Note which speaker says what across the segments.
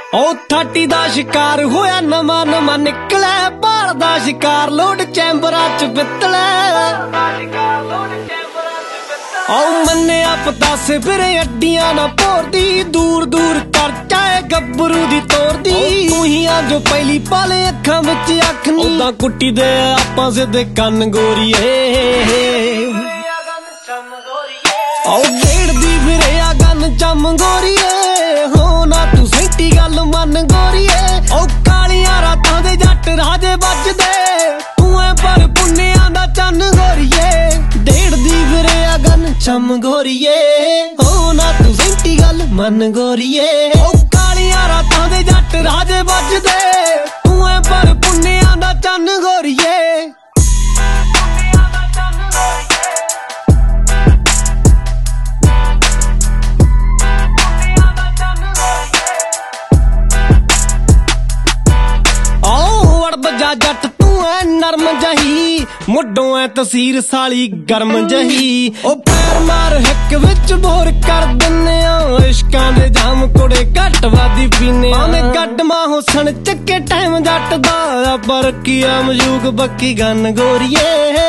Speaker 1: ओ 30 दा शिकार होया नवा नवा निकले भाल दा शिकार लोड चैंबरा च पित्तले ओ मन्ने आप दस फिर अड्डियां ना भोरदी दूर दूर कर चाहे गब्बरू दी तोड़दी तू ही आ जो पहली पाले अखां विच अख नी उदां कुट्टी दे आपां सिद्धे कन्न गोरीए ओ घेड़दी फिरे आ गन चम गोरीए हो ना तू सैंटी गल मन गोरीए ओ कालियां रातां दे जट राजे बजदे तू ऐ पर पुन्नियां दा चन्न गोरीए ढेड़दी फिरे आ गन चम गोरीए हो ना तू सैंटी गल मन गोरीए ओ कालियां रातां दे जट राजे बजदे तू ऐ पर पुन्नियां दा चन्न गोरीए जट तू है नरम जही मुड्डों है तसीर साली गर्म जही ओ पैर मार हिक विच बोर कर दिन्ने इश्कां दे जाम कुड़े घट वादी पीने आने गड्ड मां हुसन चक्के टाइम जट दा पर किया मजूक बक्की गन गोरीए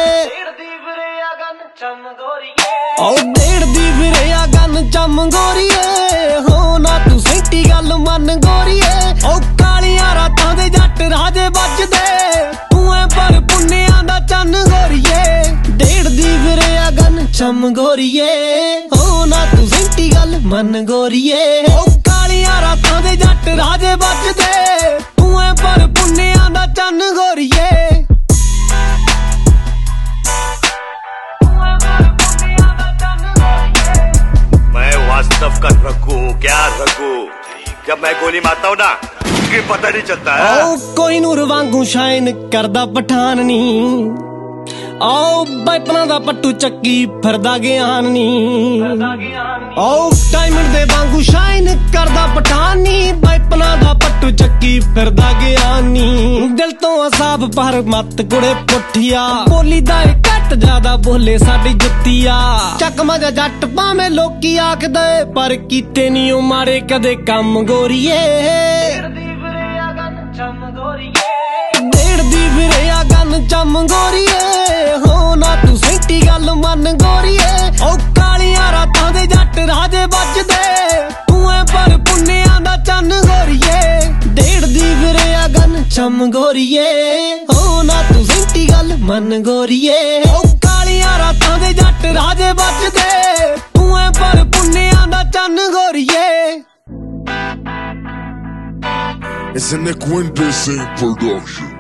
Speaker 1: ओ देड़दी फिरे आ गन चम गोरीए हो ना तू सैंटी गल मन गोरीए ओ कालियां रातां दे जट राजे बजदे तू ऐ पर पुन्नियां दा चन्न गोरीए ढेड़दी फिरे आ गन चम गोरीए हो ना तू सैंटी गल मन गोरीए ओ कालियां रातां दे जट राजे बजदे तू ऐ पर पुन्नियां दा चन्न गोरीए
Speaker 2: वास्तव का रघु क्या रघु जब मैं गोली मारता हूँ ना कि पता नहीं चलता है
Speaker 1: ओ कोई नूर वांगू शाइन करदा पठान नी ओ बैपना दा पट्टू चक्की फिरदा ज्ञान नी ओ डायमंड दे वांगू शाइन करदा पठान नी बैपना दा पट्टू चक्की फिरदा ज्ञान नी दिल तो असाब पर मत कुड़े पुठिया बोली दा घट ज्यादा बोले साडी जुत्तिया चक मजा जट भावें लोकी आखदे पर कीते नी ओ मारे कदे कम गोरीए ढेड़दी फिरे आ गन चम गोरीए हो ना तू सैंटी गल मन गोरीए ओ कालियां रातां दे जट राजे बजदे तू ऐ पर पुन्नियां दा चन्न गोरीए ढेड़दी फिरे आ गन चम गोरीए हो ना तू सैंटी गल मन गोरीए ओ कालियां रातां दे जट राजे बजदे तू ऐ पर पुन्नियां दा चन्न गोरीए
Speaker 3: It's an Equindecent production.